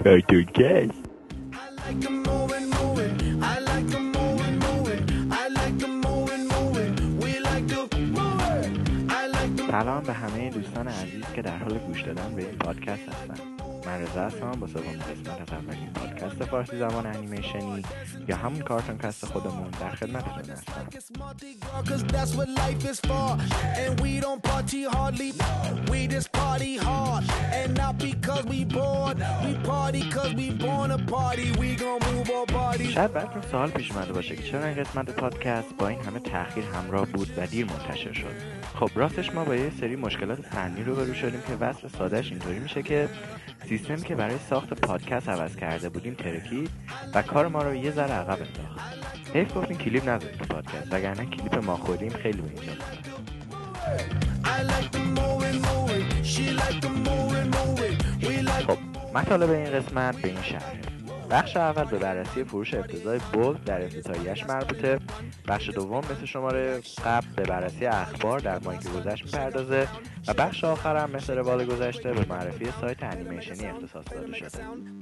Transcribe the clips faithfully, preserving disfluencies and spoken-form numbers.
کارتونکست. سلام به همه دوستان عزیز که در حال گوش دادن به این پادکست هستن. من رضا هستم با سومین قسمت از اولین پادکست فارسی زبان انیمیشنی یا همون کارتونکست خودمون در خدمتتون هستم. شاید براتون سوال پیش اومده باشه که چرا این قسمت پادکست با این همه تأخیر همراه بود و دیر منتشر شد. خب راستش ما با یه سری مشکلات فنی روبرو شدیم که وصف سادهش اینطوری میشه که سیستمی که برای ساخت پادکست عوض کرده بودیم ترکید و کار ما رو یه ذره عقب انداخت. حیف گفتیم کلیپ نذاریم تو پادکست، وگرنه کلیپ ما خودیم خیلی به اینجا بود. خب مطالب این قسمت به این شرحه. بخش اول به بررسی فروش ابتزای بولد در افتتاحیه‌اش مربوطه. بخش دوم مثل شماره قبل به بررسی اخبار در ماهی که گذشت می‌پردازه و بخش آخر هم مثل روال گذشته به معرفی سایت انیمیشنی اختصاص داده شده.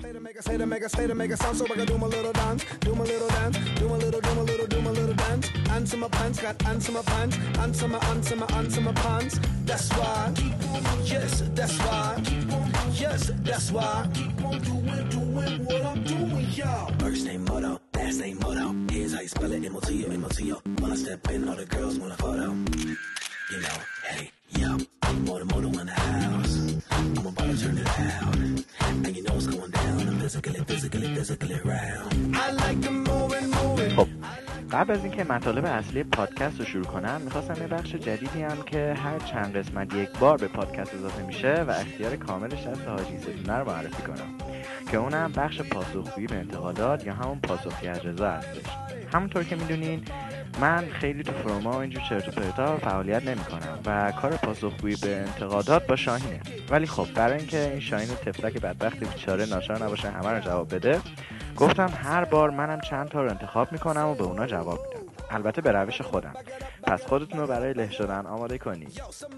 First name Moto, last name Moto. Here's how you spell it, M O T O, M O T O. When I step in, all the girls want a photo. You know, hey, yo, I'm Moto Moto in the house. I'm about to turn it out. And you know what's going down. I'm physically, physically, physically around. I like the moving, moving. خب قبل از اینکه مطالب اصلی پادکست رو شروع کنم میخواستم یه بخش جدیدی هم که هر چند قسمت یک بار به پادکست اضافه میشه و اختیار کاملش دست حاجی ستونه رو معرفی کنم که اونم بخش پاسخگویی به انتقادات یا همون پاسخی از رضا هستش. همونطور که میدونین من خیلی تو فروما و اینجور چرت و پرتا فعالیت نمی کنم و کار پاسخگویی به انتقادات با شاهینه. ولی خب برای اینکه این شاهین تفلک بدبخت بیچاره ناچار نباشه همه رو جواب بده، گفتم هر بار منم چند تا رو انتخاب میکنم و به اونا جواب میدم، البته به روش خودم. پس خودتون رو برای له شدن آماده کنید.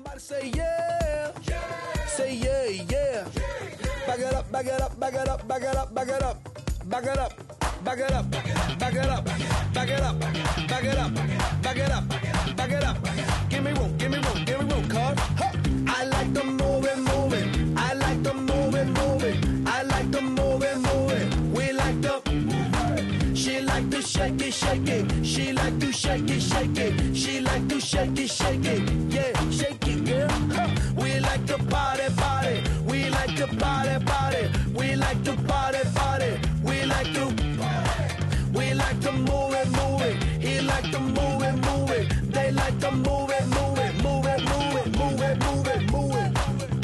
Back it up, back it up, back it up, back it up, back it up, back it up, back it up, back it up, back it up, back it up, back it up, back it up. Give me room, give me room, give me room, cuz. I like the moving, moving. I like the moving, moving. I like the moving, moving. We like the. She like to shake it, shake it. She like to shake it, shake it. She like to shake it, shake it. Yeah, shake it, girl. We like to party, party. We like to party, party. We like to party, party. We like to. We like to move it, move it. He like to move it, move it. They like to move it, move it, move it, move it, move it, move it, move it.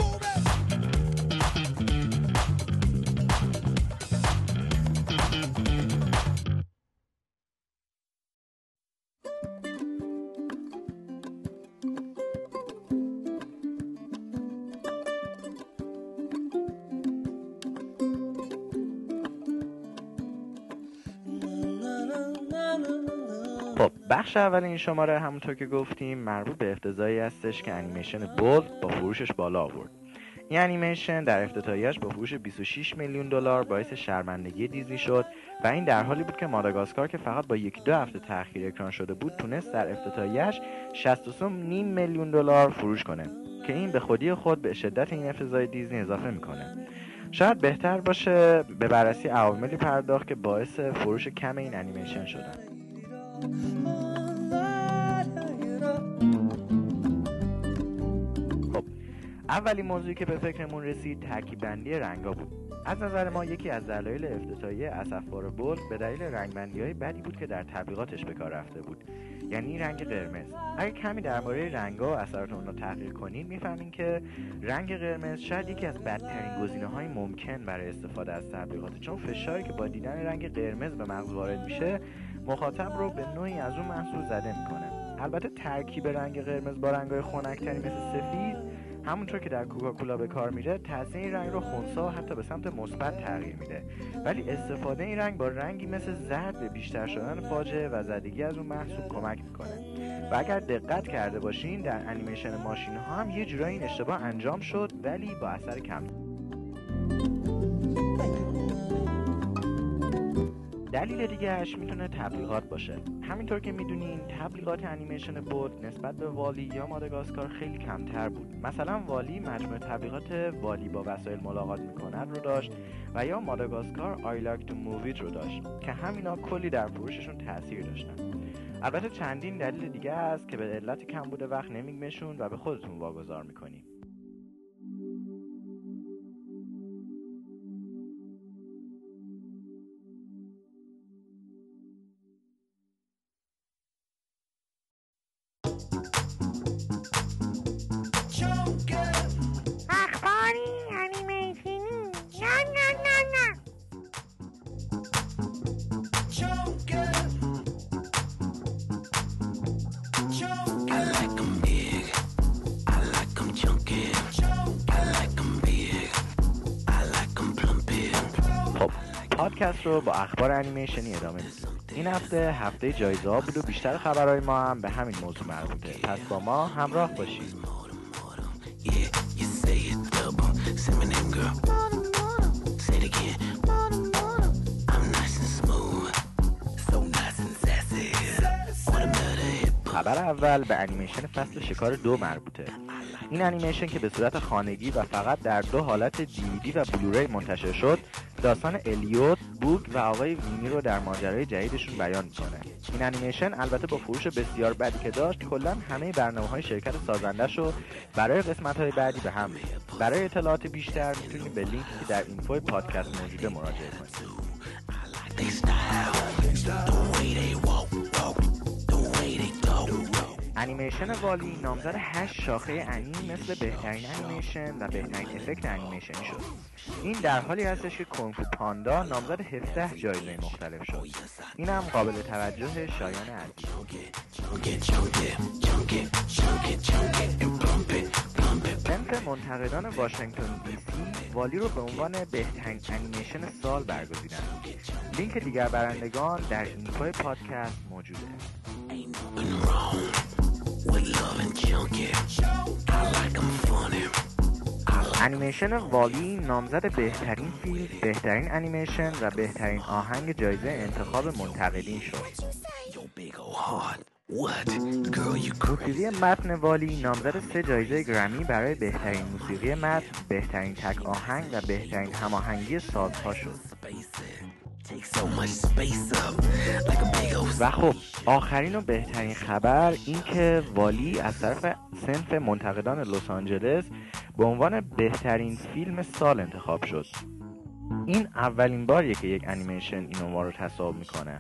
خب بخش اول این شماره همونطور که گفتیم مربوط به افتضاحی هستش که انیمیشن بولد با فروشش بالا آورد. این انیمیشن در افتتاحیه‌اش با فروش بیست و شش میلیون دلار باعث شرمندگی دیزنی شد و این در حالی بود که ماداگاسکار که فقط با یک دو هفته تأخیر اکران شده بود تونست در افتتاحیه‌اش شصت و سه و نیم میلیون دلار فروش کنه که این به خودی خود به شدت این افتضاح دیزنی اضافه میکنه. شاید بهتر باشه به بررسی عواملی پرداخت که باعث فروش کم این انیمیشن شدن. خب اولین موضوعی که به فکرمون رسید ترکیب بندی رنگا بود. از نظر ما یکی از دلایل افتتاحیه اسفبار بولد به دلیل رنگبندی‌های بدی بود که در تبلیغاتش به کار رفته بود، یعنی رنگ قرمز. اگه کمی درباره رنگ‌ها و اثرات اون رو تحقیق کنید می‌فهمین که رنگ قرمز شاید یکی از بدترین گزینه‌های ممکن برای استفاده از تبلیغات، چون فشاری که با دیدن رنگ قرمز به مغز وارد میشه مخاطب رو به نوعی از اون محصول زده میکنه. البته ترکیب رنگ قرمز با رنگ‌های خنک‌تری مثل سفید همونطور که در کوکاکولا به کار میره تاثیر این رنگ رو خنثی و حتی به سمت مثبت تغییر میده، ولی استفاده این رنگ با رنگی مثل زرد به بیشتر شدن فاجعه و زدگی از اون محصول کمک میکنه. و اگر دقت کرده باشین در انیمیشن ماشین ها هم یه جورایی این اشتباه انجام شد، ولی با اثر کم. دلیل دیگهش میتونه تبلیغات باشه. همینطور که میدونین تبلیغات انیمیشن بود نسبت به والی یا ماداگاسکار خیلی کمتر بود. مثلا والی مجموعه تبلیغات والی با وسایل ملاقات میکند رو داشت و یا ماداگاسکار I like to move it رو داشت که همینا کلی در فروششون تاثیر داشتن. البته چندین دلیل دیگه هست که به علت کم بوده وقت نمیگمشون و به خودتون واگذار میکنیم. پادکست رو با اخبار انیمیشنی ادامه میدیم. این هفته هفته جایزه ها بود و بیشتر خبرهای ما هم به همین موضوع مربوطه. پس با ما همراه باشید. خبر اول به انیمیشن فصل شکار دو مربوطه. این انیمیشن که به صورت خانگی و فقط در دو حالت دیویدی و بلوری منتشر شد، داستان الیوت، بوگ و آقای وینی رو در ماجرای جدیدشون بیان میکنه. این انیمیشن البته با فروش بسیار بدی که داشت، کلا همه برنامه‌های شرکت سازندش رو برای قسمت‌های بعدی به هم ریخت. برای اطلاعات بیشتر میتونید به لینکی که در اینفوی پادکست موجوده مراجعه کنید. انیمیشن والی نامزد هشت شاخه انیم مثل بهترین انیمیشن و بهترین افکت انیمیشنی شد. این در حالی هستش که کنگ فو پاندا نامزد هفده جایزه مختلف شد. این هم قابل توجه شایان عزیز. صنف منتقدان واشنگتن دی سی والی رو به عنوان بهترین انیمیشن سال برگزیدند. لینک دیگر برندگان در اینفوی پادکست موجوده. انیمیشن والی نامزد بهترین فیلم، بهترین انیمیشن و بهترین آهنگ جایزه انتخاب منتقدین شد. موسیقی متن والی نامزد سه جایزه گرمی برای بهترین موسیقی متن، بهترین تک آهنگ و بهترین هماهنگی سازها شد. و خب آخرین و بهترین خبر این که والی از طرف صنف منتقدان لس آنجلس به عنوان بهترین فیلم سال انتخاب شد. این اولین باریه که یک انیمیشن این عنوان رو تصاحب میکنه.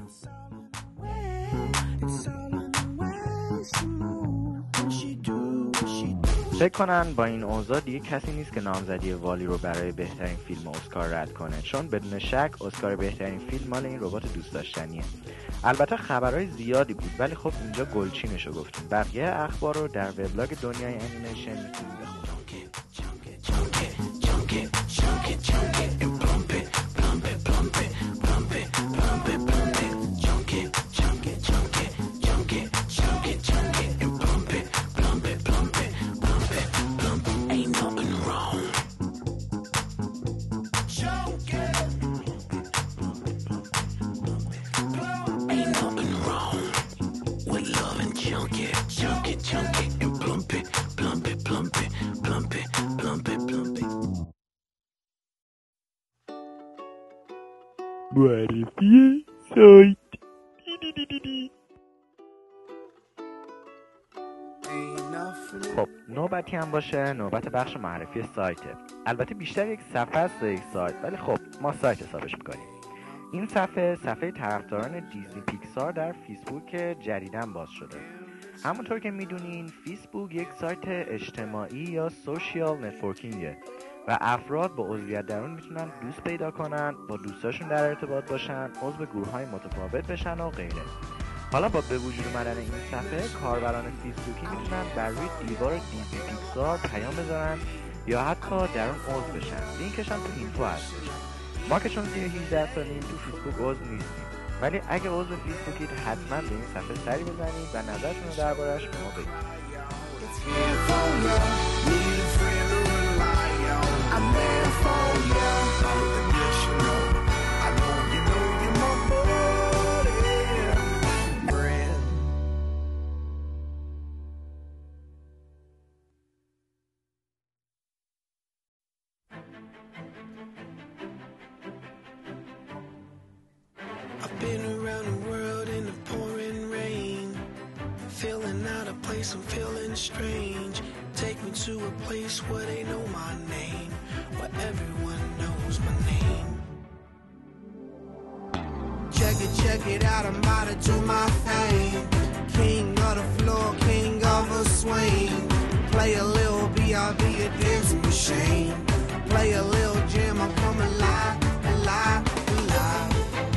فکر کنن با این اوضاع دیگه کسی نیست که نامزدی والی رو برای بهترین فیلم اسکار رد کنه، چون بدون شک اسکار بهترین فیلم مال این ربات دوست داشتنیه. البته خبرهای زیادی بود ولی خب اینجا گلچینشو گفتیم. بقیه اخبار رو در وبلاگ دنیای انیمیشن میتونید بخونید. معرفی سایت. خب نوبتی هم باشه نوبت بخش معرفی سایته. البته بیشتر یک صفحه است تا یک سایت، ولی خب ما سایت حسابش میکنیم. این صفحه صفحه طرفداران دیزنی پیکسار در فیسبوک جدیداً باز شده. همونطور که میدونین فیسبوک یک سایت اجتماعی یا سوشیال نتورکینگه و افراد با عضویت در اون میتونن دوست پیدا کنن، با دوستاشون در ارتباط باشن، عضو گروه‌های متفاوت بشن و غیره. حالا با به وجود اومدن این صفحه کاربران فیسبوکی میتونن بر روی دیوار دیزنی پیکسار پیام بذارن یا حتی در اون عضو بشن. لینکش هم تو اینفو هستش. ما که چون زیر هجده سالیم تو فیسبوک عضو نیستیم، ولی اگه عضو فیسبوکید حتما به این صفحه سری بزنید و نظرتون رو درباره‌اش به ما بگید. I'm there for you, unconditional. I know you know you're my boy. place, I'm feeling strange. Take me to a place where they know my name, where everyone knows my name. Check it, check it out, I'm about to do my thing. King of the floor, king of a swing. Play a little B I B, a dancing machine. Play a little jam, I'm coming alive, alive, alive.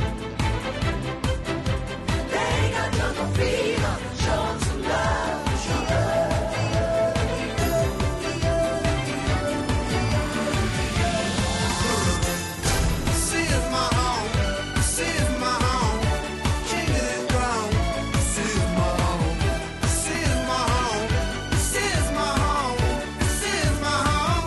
They ain't got jungle fever, show 'em some love, show 'em love. This is my home, this is my home. King of the throne, this is my home. This is my home, this is my home. This is my home.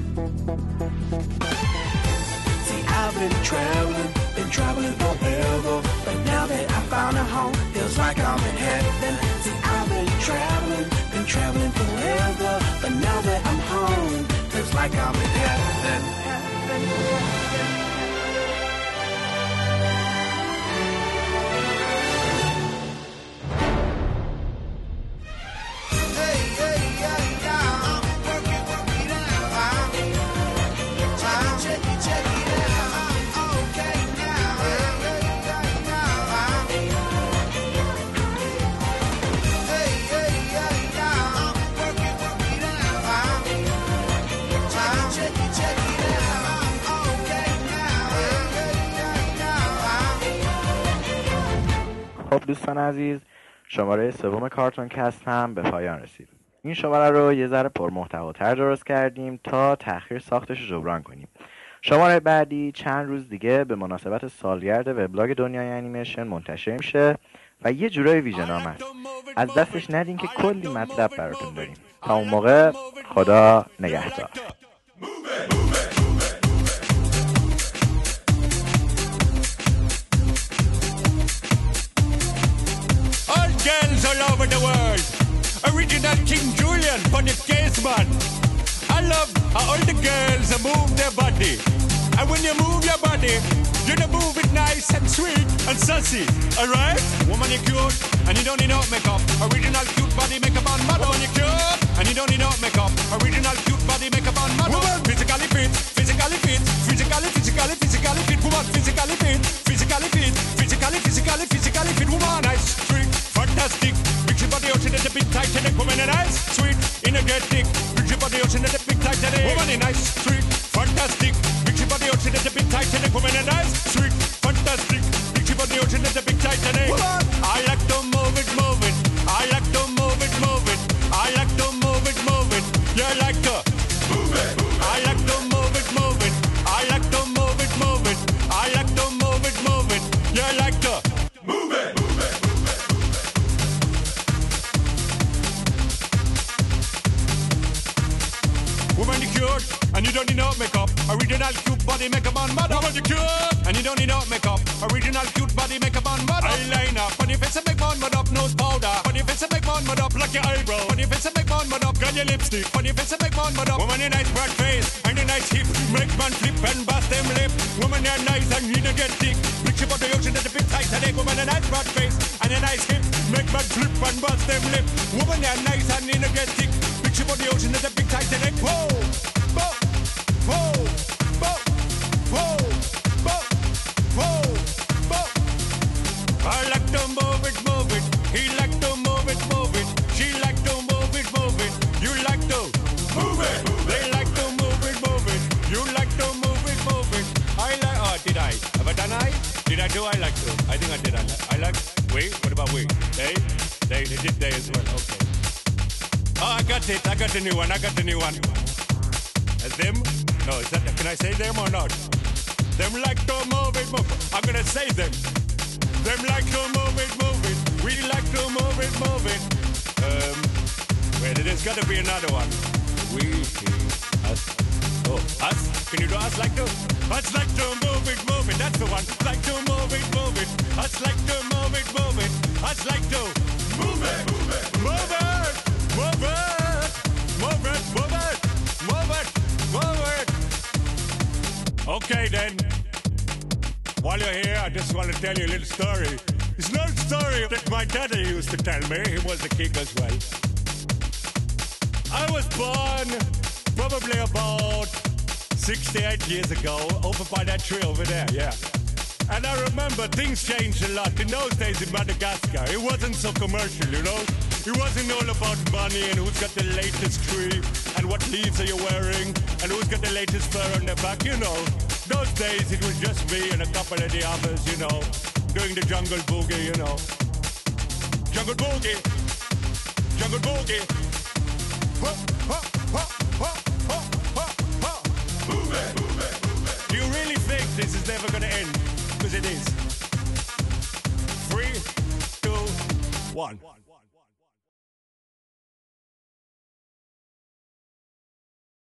See, I've been traveling, been traveling forever, but now that I found a home, feels like I'm in heaven. See, I've been traveling, been traveling forever, but now that I'm home, feels like I'm in heaven. Heaven, heaven. Hey, hey, yeah, yeah, work it, work it out. Time, check it, check it out. Okay, now, hey, hey, yeah, yeah. Hey, hey, yeah, yeah, work it, work it out. Time, check it, check it out. Okay, now, hey, hey, yeah, yeah. خب دوستان عزیز، شماره سوم کارتون کست هم به پایان رسید. این شماره رو یه ذره پرمحتواتر درست کردیم تا تأخیر ساختش رو جبران کنیم. شماره بعدی چند روز دیگه به مناسبت سالگرد وبلاگ دنیای انیمیشن منتشر میشه و یه جورای ویژنامه است. از دستش ندین که کلی مطلب براتون داریم. تا اون موقع خدا نگهدار. All girls all over the world. Original King Julian for the case man. I love how all the girls move their body. And when you move your body, you know move it nice and sweet and sassy. Alright? Woman, you cute and you don't need no makeup. Original cute body makeup on model. Woman, you cute and you don't need no makeup. Original cute body makeup on model. Woman, physically fit, physically fit, physically, physically, physically fit. Woman, physically fit, physically fit, physically, physically, physically fit. Woman, nice, sweet, fantastic. Big your body out in the big tight and woman, nice, sweet, energetic. Big your body out in the big tight and woman, nice, sweet, fantastic. Big your body out in the big tight and woman, nice, sweet, fantastic. Big your body out in the big tight and woman. I like to move it, move it. I like to move it, move it. I like to move it, move it. You like to move it. I like to move it, move it. I like to move it, move it. I like to move it, move it. You like to move it. Woman, you cute, and you don't need no makeup. Original cute body makeup on mother. Woman, you cute, and you don't need no makeup. Original cute body makeup on mother. Eyeliner, funny face and make one mud up. Nose powder, funny face and make one mud up. Like your eyebrow, funny face and make one mud up. Got your lipstick, funny face and make one mud up. Woman, you nice broad face and a nice hip. Make man flip and bust them lip. Woman, you're nice and you don't get thick. Rich about the ocean at the big tight today. Woman, a nice broad face and a nice hip. Make man flip and bust them lip. Woman, you're nice and you don't get thick. Rich about the ocean at the big tight today. Whoa. Whoa, whoa, whoa, whoa, whoa, whoa, whoa. I like to move it, move it. He like to move it, move it. She like to move it, move it. You like to move it. They like to move it, move it. You like to move it, move it. I like. Oh, did I? Have I done I? Did I do? I like to. I think I did. I like. I like. We. What about we? They. They. They did they as well. Okay. Oh, I got it. I got the new one. I got the new one. As them? No, is that, can I say them or not? Them like to move it, move it. I'm gonna say them. Them like to move it, move it. We like to move it, move it. Um, wait, there's gotta be another one. We, us. Oh, us? Can you do us like to? Us like to move it, move it. That's the one. Like to move it, move it. Us like to move it, move it. Us like to move it, move it. Move it, move it. Move it, move it. Move it, move it. Okay then. While you're here, I just want to tell you a little story. It's an old story that my daddy used to tell me. He was a king as well. I was born probably about sixty-eight years ago, over by that tree over there, yeah. And I remember things changed a lot. In those days in Madagascar, it wasn't so commercial, you know? It wasn't all about money and who's got the latest tree and what leaves are you wearing and who's got the latest fur on their back, you know? Those days it was just me and a couple of the others, you know, doing the jungle boogie, you know. Jungle boogie, jungle boogie. Ha, ha, ha, ha, ha, ha, ha. Move it, move it, move it. Do you really think this is never gonna end? Because it is. Three, two, one.